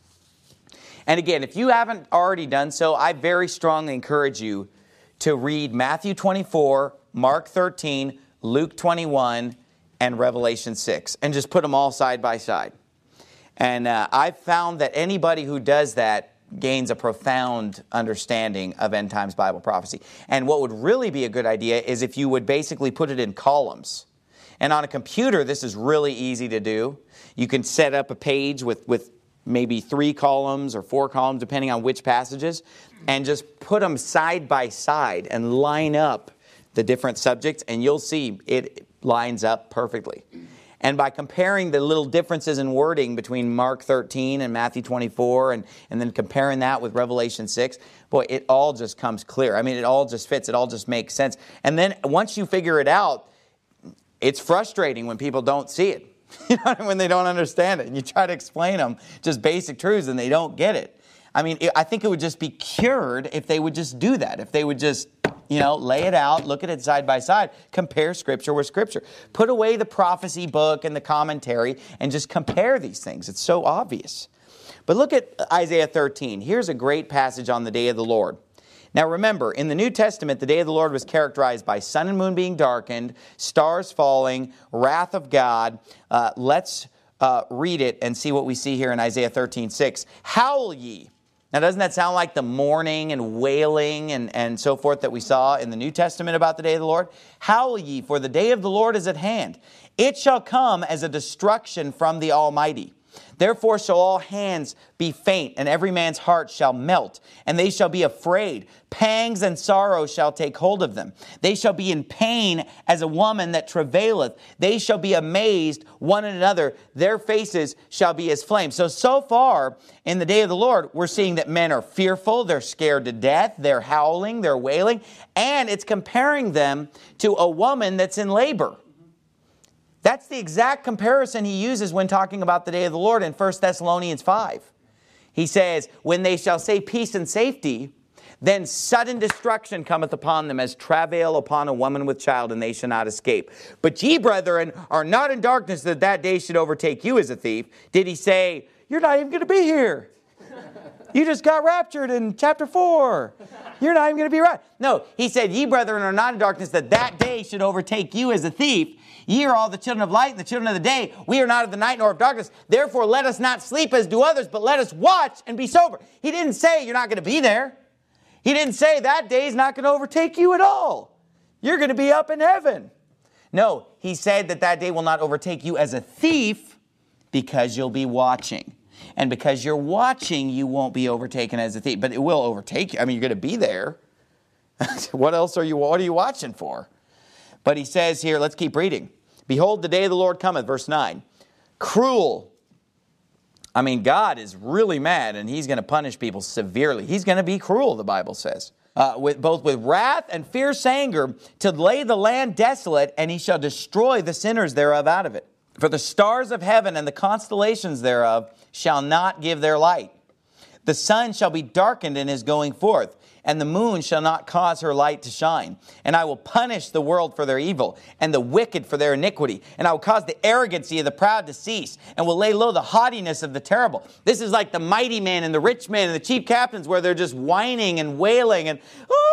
A: And again, if you haven't already done so, I very strongly encourage you to read Matthew 24, Mark 13, Luke 21, and Revelation 6. And just put them all side by side. And I've found that anybody who does that gains a profound understanding of end times Bible prophecy. And what would really be a good idea is if you would basically put it in columns. And on a computer, this is really easy to do. You can set up a page with maybe 3 columns or 4 columns, depending on which passages, and just put them side by side and line up the different subjects, and you'll see it lines up perfectly. And by comparing the little differences in wording between Mark 13 and Matthew 24, and then comparing that with Revelation 6, boy, it all just comes clear. I mean, it all just fits. It all just makes sense. And then once you figure it out, it's frustrating when people don't see it. You know, when they don't understand it. And you try to explain them just basic truths and they don't get it. I mean, I think it would just be cured if they would just do that. If they would just, lay it out, look at it side by side, compare Scripture with Scripture. Put away the prophecy book and the commentary and just compare these things. It's so obvious. But look at Isaiah 13. Here's a great passage on the day of the Lord. Now remember, in the New Testament, the day of the Lord was characterized by sun and moon being darkened, stars falling, wrath of God. Let's read it and see what we see here in Isaiah 13:6. Howl ye. Now doesn't that sound like the mourning and wailing and so forth that we saw in the New Testament about the day of the Lord? Howl ye, for the day of the Lord is at hand. It shall come as a destruction from the Almighty. Therefore shall all hands be faint, and every man's heart shall melt, and they shall be afraid. Pangs and sorrow shall take hold of them. They shall be in pain as a woman that travaileth. They shall be amazed one at another. Their faces shall be as flames. So far in the day of the Lord, we're seeing that men are fearful, they're scared to death, they're howling, they're wailing, and it's comparing them to a woman that's in labor. That's the exact comparison he uses when talking about the day of the Lord in 1 Thessalonians 5. He says, when they shall say peace and safety, then sudden destruction cometh upon them as travail upon a woman with child, and they shall not escape. But ye, brethren, are not in darkness that that day should overtake you as a thief. Did he say, you're not even going to be here? You just got raptured in chapter 4. You're not even going to be right. No, he said, ye, brethren, are not in darkness that that day should overtake you as a thief. Ye are all the children of light and the children of the day. We are not of the night nor of darkness. Therefore let us not sleep as do others, but let us watch and be sober. He didn't say you're not going to be there. He didn't say that day is not going to overtake you at all. You're going to be up in heaven. No, he said that that day will not overtake you as a thief because you'll be watching. And because you're watching, you won't be overtaken as a thief. But it will overtake you. I mean, you're going to be there. What are you watching for? But he says here, let's keep reading. Behold, the day of the Lord cometh, verse 9. Cruel. I mean, God is really mad, and he's going to punish people severely. He's going to be cruel, the Bible says. Both with wrath and fierce anger, to lay the land desolate, and he shall destroy the sinners thereof out of it. For the stars of heaven and the constellations thereof shall not give their light. The sun shall be darkened in his going forth, and the moon shall not cause her light to shine. And I will punish the world for their evil, and the wicked for their iniquity. And I will cause the arrogancy of the proud to cease, and will lay low the haughtiness of the terrible. This is like the mighty man and the rich man and the chief captains, where they're just whining and wailing and,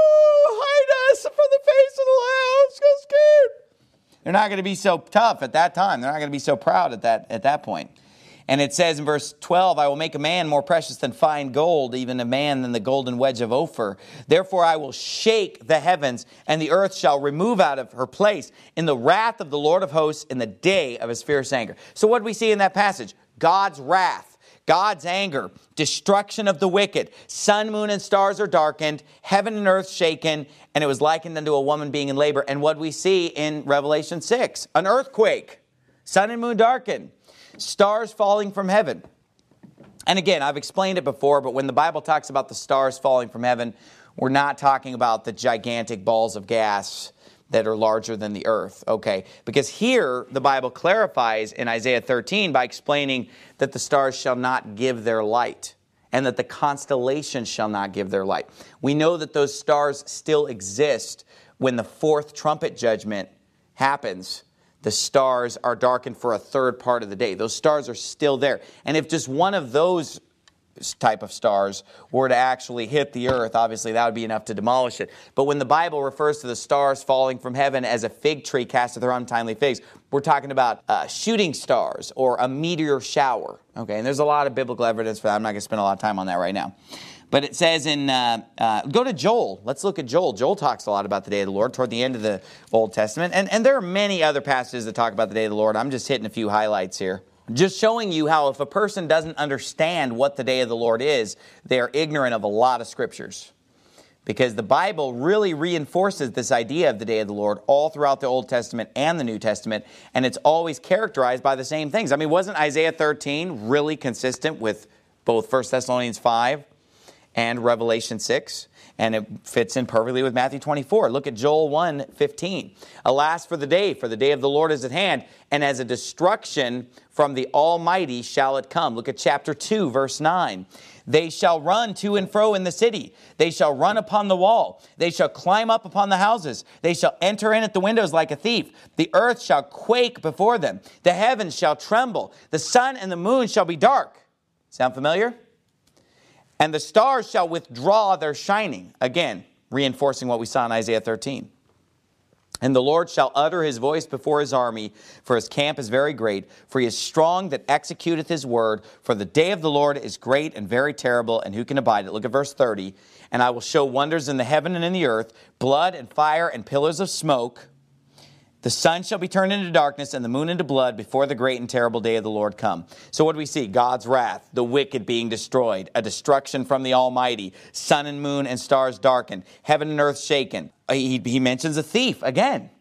A: oh, hide us from the face of the Lamb. I'm so scared. They're not going to be so tough at that time. They're not going to be so proud at that point. And it says in verse 12, I will make a man more precious than fine gold, even a man than the golden wedge of Ophir. Therefore I will shake the heavens, and the earth shall remove out of her place in the wrath of the Lord of hosts in the day of his fierce anger. So what do we see in that passage? God's wrath, God's anger, destruction of the wicked. Sun, moon, and stars are darkened, heaven and earth shaken, and it was likened unto a woman being in labor. And what we see in Revelation 6, an earthquake, sun and moon darkened. Stars falling from heaven. And again, I've explained it before, but when the Bible talks about the stars falling from heaven, we're not talking about the gigantic balls of gas that are larger than the earth, okay? Because here, the Bible clarifies in Isaiah 13 by explaining that the stars shall not give their light, and that the constellations shall not give their light. We know that those stars still exist when the fourth trumpet judgment happens. The stars are darkened for a third part of the day. Those stars are still there. And if just one of those type of stars were to actually hit the earth, obviously that would be enough to demolish it. But when the Bible refers to the stars falling from heaven as a fig tree casteth her untimely figs, we're talking about shooting stars or a meteor shower. Okay, and there's a lot of biblical evidence for that. I'm not going to spend a lot of time on that right now. But it says go to Joel. Let's look at Joel. Joel talks a lot about the day of the Lord toward the end of the Old Testament. And there are many other passages that talk about the day of the Lord. I'm just hitting a few highlights here. Just showing you how if a person doesn't understand what the day of the Lord is, they are ignorant of a lot of scriptures. Because the Bible really reinforces this idea of the day of the Lord all throughout the Old Testament and the New Testament. And it's always characterized by the same things. I mean, wasn't Isaiah 13 really consistent with both 1 Thessalonians 5 and Revelation 6, and it fits in perfectly with Matthew 24. Look at Joel 1:15. Alas for the day of the Lord is at hand, and as a destruction from the Almighty shall it come. Look at chapter 2, verse 9. They shall run to and fro in the city. They shall run upon the wall. They shall climb up upon the houses. They shall enter in at the windows like a thief. The earth shall quake before them. The heavens shall tremble. The sun and the moon shall be dark. Sound familiar? And the stars shall withdraw their shining. Again, reinforcing what we saw in Isaiah 13. And the Lord shall utter his voice before his army, for his camp is very great. For he is strong that executeth his word. For the day of the Lord is great and very terrible, and who can abide it? Look at verse 30. And I will show wonders in the heaven and in the earth, blood and fire and pillars of smoke. The sun shall be turned into darkness and the moon into blood before the great and terrible day of the Lord come. So what do we see? God's wrath, the wicked being destroyed, a destruction from the Almighty, sun and moon and stars darkened, heaven and earth shaken. He mentions a thief again.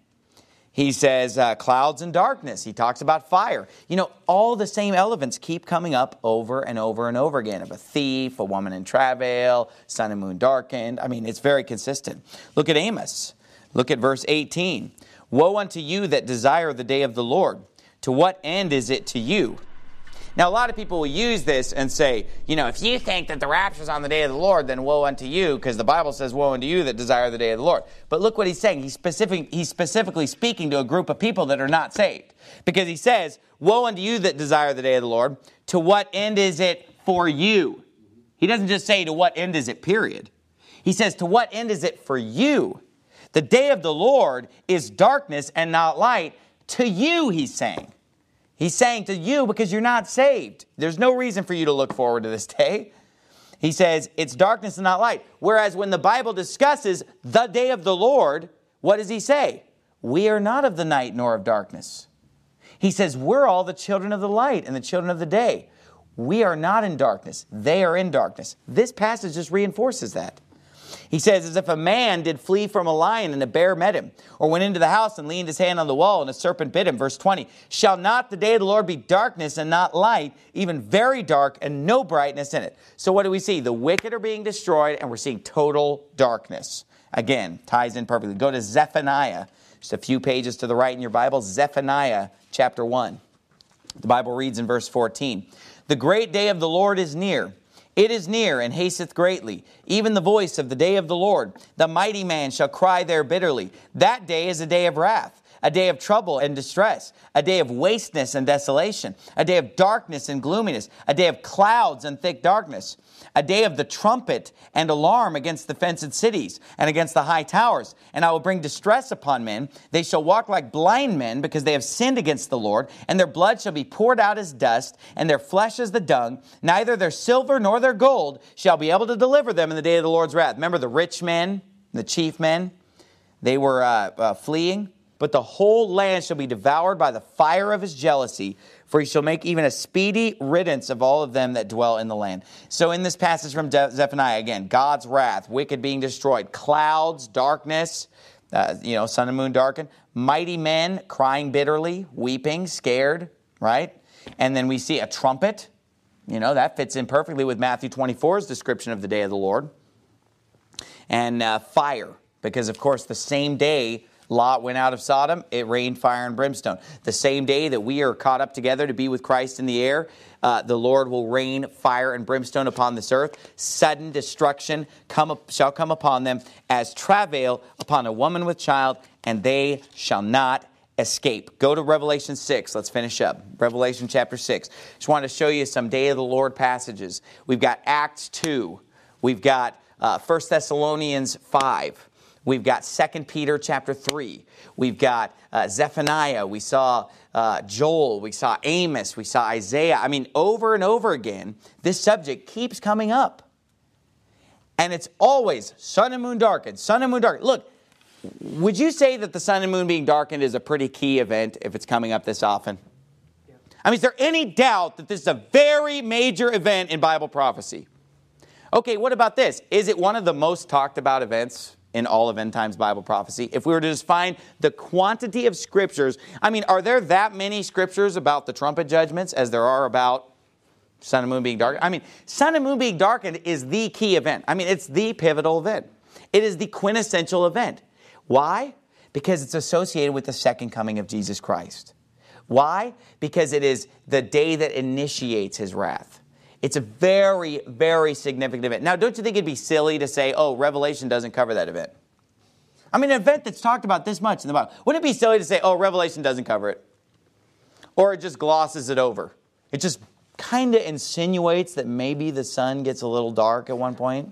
A: He says clouds and darkness. He talks about fire. All the same elements keep coming up over and over and over again. Of a thief, a woman in travail, sun and moon darkened. It's very consistent. Look at Amos. Look at verse 18. Woe unto you that desire the day of the Lord. To what end is it to you? Now, a lot of people will use this and say, if you think that the rapture is on the day of the Lord, then woe unto you, because the Bible says, woe unto you that desire the day of the Lord. But look what he's saying. He's specifically speaking to a group of people that are not saved. Because he says, woe unto you that desire the day of the Lord. To what end is it for you? He doesn't just say, to what end is it, period. He says, to what end is it for you? The day of the Lord is darkness and not light to you, he's saying. He's saying to you because you're not saved. There's no reason for you to look forward to this day. He says it's darkness and not light. Whereas when the Bible discusses the day of the Lord, what does he say? We are not of the night nor of darkness. He says we're all the children of the light and the children of the day. We are not in darkness. They are in darkness. This passage just reinforces that. He says, as if a man did flee from a lion and a bear met him, or went into the house and leaned his hand on the wall and a serpent bit him. Verse 20, shall not the day of the Lord be darkness and not light, even very dark and no brightness in it? So what do we see? The wicked are being destroyed and we're seeing total darkness. Again, ties in perfectly. Go to Zephaniah, just a few pages to the right in your Bible. Zephaniah chapter 1. The Bible reads in verse 14, the great day of the Lord is near. It is near and hasteth greatly, even the voice of the day of the Lord. The mighty man shall cry there bitterly. That day is a day of wrath, a day of trouble and distress, a day of wasteness and desolation, a day of darkness and gloominess, a day of clouds and thick darkness, a day of the trumpet and alarm against the fenced cities and against the high towers. And I will bring distress upon men. They shall walk like blind men because they have sinned against the Lord, and their blood shall be poured out as dust, and their flesh as the dung. Neither their silver nor their gold shall be able to deliver them in the day of the Lord's wrath. Remember the rich men, the chief men, they were fleeing. But the whole land shall be devoured by the fire of his jealousy, for he shall make even a speedy riddance of all of them that dwell in the land. So in this passage from Zephaniah, again, God's wrath, wicked being destroyed, clouds, darkness, sun and moon darkened, mighty men crying bitterly, weeping, scared, right? And then we see a trumpet. That fits in perfectly with Matthew 24's description of the day of the Lord. And fire, because of course the same day Lot went out of Sodom, it rained fire and brimstone. The same day that we are caught up together to be with Christ in the air, the Lord will rain fire and brimstone upon this earth. Sudden destruction shall come upon them as travail upon a woman with child, and they shall not escape. Go to Revelation 6. Let's finish up. Revelation chapter 6. Just wanted to show you some Day of the Lord passages. We've got Acts 2. We've got 1 Thessalonians 5. We've got 2 Peter chapter 3. We've got Zephaniah. We saw Joel. We saw Amos. We saw Isaiah. Over and over again, this subject keeps coming up. And it's always sun and moon darkened, sun and moon darkened. Look, would you say that the sun and moon being darkened is a pretty key event if it's coming up this often? Yeah. Is there any doubt that this is a very major event in Bible prophecy? Okay, what about this? Is it one of the most talked about events in all of end times Bible prophecy? If we were to just find the quantity of scriptures, are there that many scriptures about the trumpet judgments as there are about sun and moon being darkened? Sun and moon being darkened is the key event. It's the pivotal event. It is the quintessential event. Why? Because it's associated with the second coming of Jesus Christ. Why? Because it is the day that initiates his wrath. It's a very, very significant event. Now, don't you think it'd be silly to say, Revelation doesn't cover that event? An event that's talked about this much in the Bible. Wouldn't it be silly to say, Revelation doesn't cover it? Or it just glosses it over? It just kind of insinuates that maybe the sun gets a little dark at one point?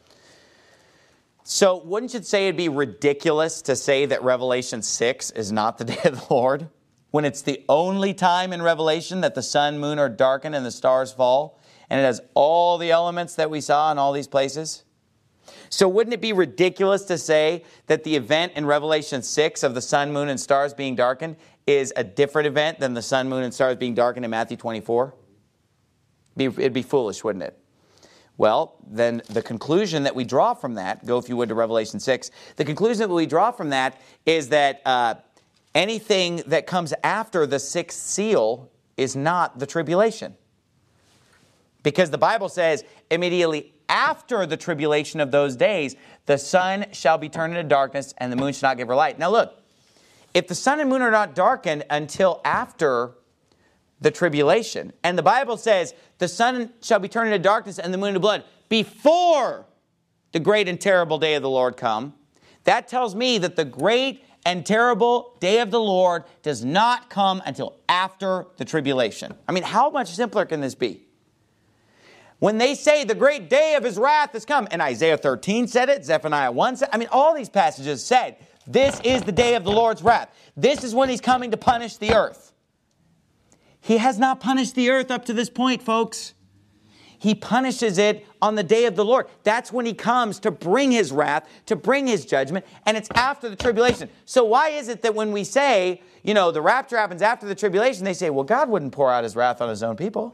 A: So wouldn't you say it'd be ridiculous to say that Revelation 6 is not the day of the Lord? When it's the only time in Revelation that the sun, moon are darkened and the stars fall? And it has all the elements that we saw in all these places? So wouldn't it be ridiculous to say that the event in Revelation 6 of the sun, moon, and stars being darkened is a different event than the sun, moon, and stars being darkened in Matthew 24? It'd be foolish, wouldn't it? Well, then the conclusion that we draw from that, go if you would to Revelation 6, the conclusion that we draw from that is that anything that comes after the sixth seal is not the tribulation. Because the Bible says immediately after the tribulation of those days, the sun shall be turned into darkness and the moon shall not give her light. Now look, if the sun and moon are not darkened until after the tribulation, and the Bible says the sun shall be turned into darkness and the moon into blood before the great and terrible day of the Lord come, that tells me that the great and terrible day of the Lord does not come until after the tribulation. I mean, how much simpler can this be? When they say the great day of his wrath has come, and Isaiah 13 said it, Zephaniah 1 said, I mean, all these passages said, this is the day of the Lord's wrath. This is when he's coming to punish the earth. He has not punished the earth up to this point, folks. He punishes it on the day of the Lord. That's when he comes to bring his wrath, to bring his judgment, and it's after the tribulation. So why is it that when we say, the rapture happens after the tribulation, they say, well, God wouldn't pour out his wrath on his own people?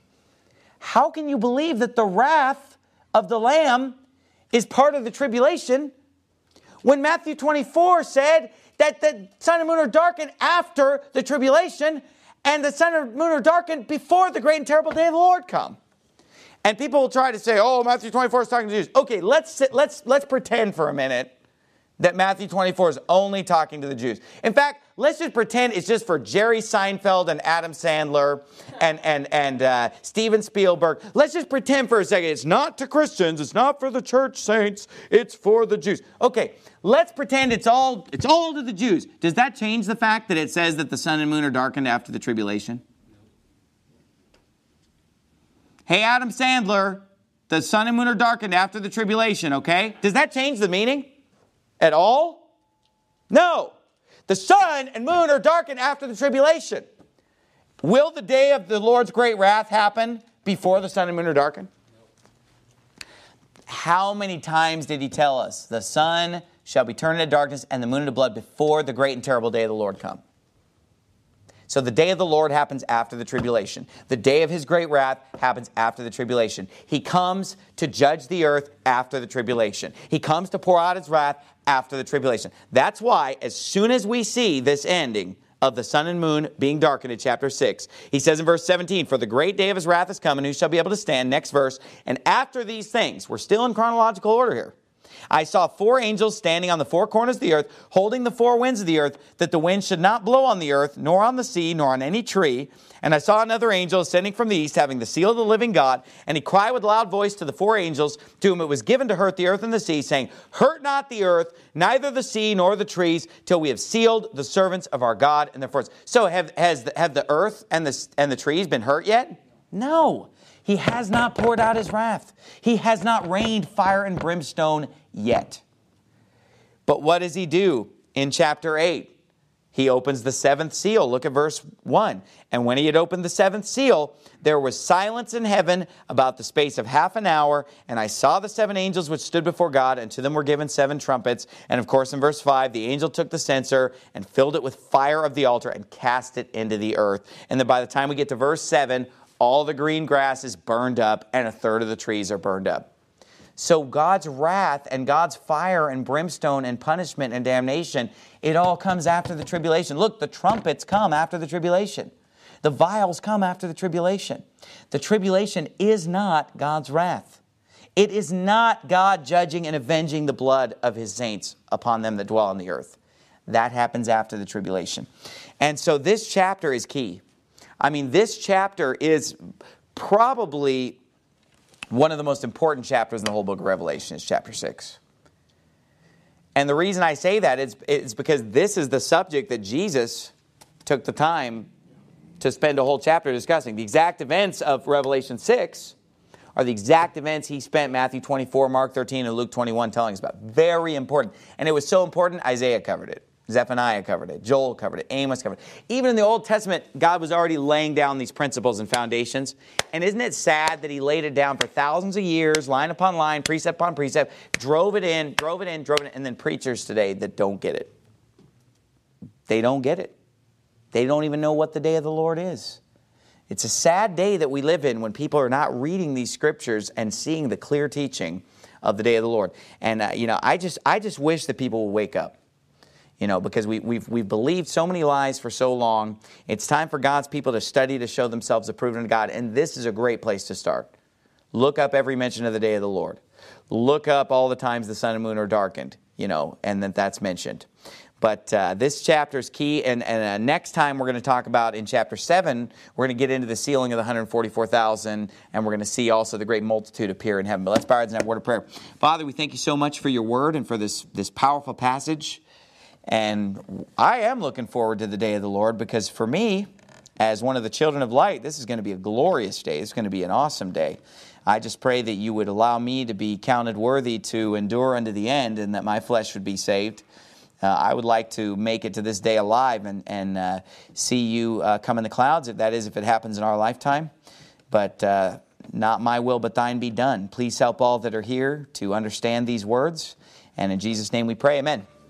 A: How can you believe that the wrath of the Lamb is part of the tribulation when Matthew 24 said that the sun and moon are darkened after the tribulation and the sun and moon are darkened before the great and terrible day of the Lord come? And people will try to say, oh, Matthew 24 is talking to the Jews. Okay, let's pretend for a minute that Matthew 24 is only talking to the Jews. In fact, let's just pretend it's just for Jerry Seinfeld and Adam Sandler and Steven Spielberg. Let's just pretend for a second it's not to Christians, it's not for the church saints, it's for the Jews. Okay, let's pretend it's all to the Jews. Does that change the fact that it says that the sun and moon are darkened after the tribulation? Hey, Adam Sandler, the sun and moon are darkened after the tribulation, okay? Does that change the meaning at all? No. The sun and moon are darkened after the tribulation. Will the day of the Lord's great wrath happen before the sun and moon are darkened? How many times did he tell us? The sun shall be turned into darkness and the moon into blood before the great and terrible day of the Lord come. So the day of the Lord happens after the tribulation. The day of his great wrath happens after the tribulation. He comes to judge the earth after the tribulation. He comes to pour out his wrath after the tribulation. That's why as soon as we see this ending of the sun and moon being darkened in chapter 6, he says in verse 17, for the great day of his wrath is come, and who shall be able to stand? Next verse. And after these things, we're still in chronological order here, I saw 4 angels standing on the 4 corners of the earth, holding the 4 winds of the earth, that the wind should not blow on the earth, nor on the sea, nor on any tree. And I saw another angel ascending from the east, having the seal of the living God. And he cried with a loud voice to the 4 angels, to whom it was given to hurt the earth and the sea, saying, hurt not the earth, neither the sea, nor the trees, till we have sealed the servants of our God and their forests. So have the earth and the trees been hurt yet? No. He has not poured out his wrath. He has not rained fire and brimstone yet. But what does he do in chapter 8? He opens the 7th seal. Look at verse 1. And when he had opened the 7th seal, there was silence in heaven about the space of half an hour. And I saw the 7 angels which stood before God, and to them were given 7 trumpets. And of course in verse 5, the angel took the censer and filled it with fire of the altar and cast it into the earth. And then by the time we get to verse 7, all the green grass is burned up, and a third of the trees are burned up. So God's wrath and God's fire and brimstone and punishment and damnation, it all comes after the tribulation. Look, the trumpets come after the tribulation. The vials come after the tribulation. The tribulation is not God's wrath. It is not God judging and avenging the blood of his saints upon them that dwell on the earth. That happens after the tribulation. And so this chapter is key. I mean, this chapter is probably one of the most important chapters in the whole book of Revelation, is chapter 6. And the reason I say that is because this is the subject that Jesus took the time to spend a whole chapter discussing. The exact events of Revelation 6 are the exact events he spent Matthew 24, Mark 13, and Luke 21 telling us about. Very important. And it was so important, Isaiah covered it. Zephaniah covered it. Joel covered it. Amos covered it. Even in the Old Testament, God was already laying down these principles and foundations. And isn't it sad that he laid it down for thousands of years, line upon line, precept upon precept, drove it in, and then preachers today that don't get it. They don't get it. They don't even know what the day of the Lord is. It's a sad day that we live in when people are not reading these scriptures and seeing the clear teaching of the day of the Lord. And, I just wish that people would wake up. Because we've believed so many lies for so long. It's time for God's people to study to show themselves approved unto God. And this is a great place to start. Look up every mention of the day of the Lord. Look up all the times the sun and moon are darkened, and that's mentioned. But this chapter is key. And next time we're going to talk about in chapter 7, we're going to get into the sealing of the 144,000. And we're going to see also the great multitude appear in heaven. But let's bow our heads and have a word of prayer. Father, we thank you so much for your word and for this powerful passage. And I am looking forward to the day of the Lord, because for me, as one of the children of light, this is going to be a glorious day. It's going to be an awesome day. I just pray that you would allow me to be counted worthy to endure unto the end, and that my flesh would be saved. I would like to make it to this day alive and see you come in the clouds, if it happens in our lifetime. But not my will, but thine be done. Please help all that are here to understand these words. And in Jesus' name we pray, amen.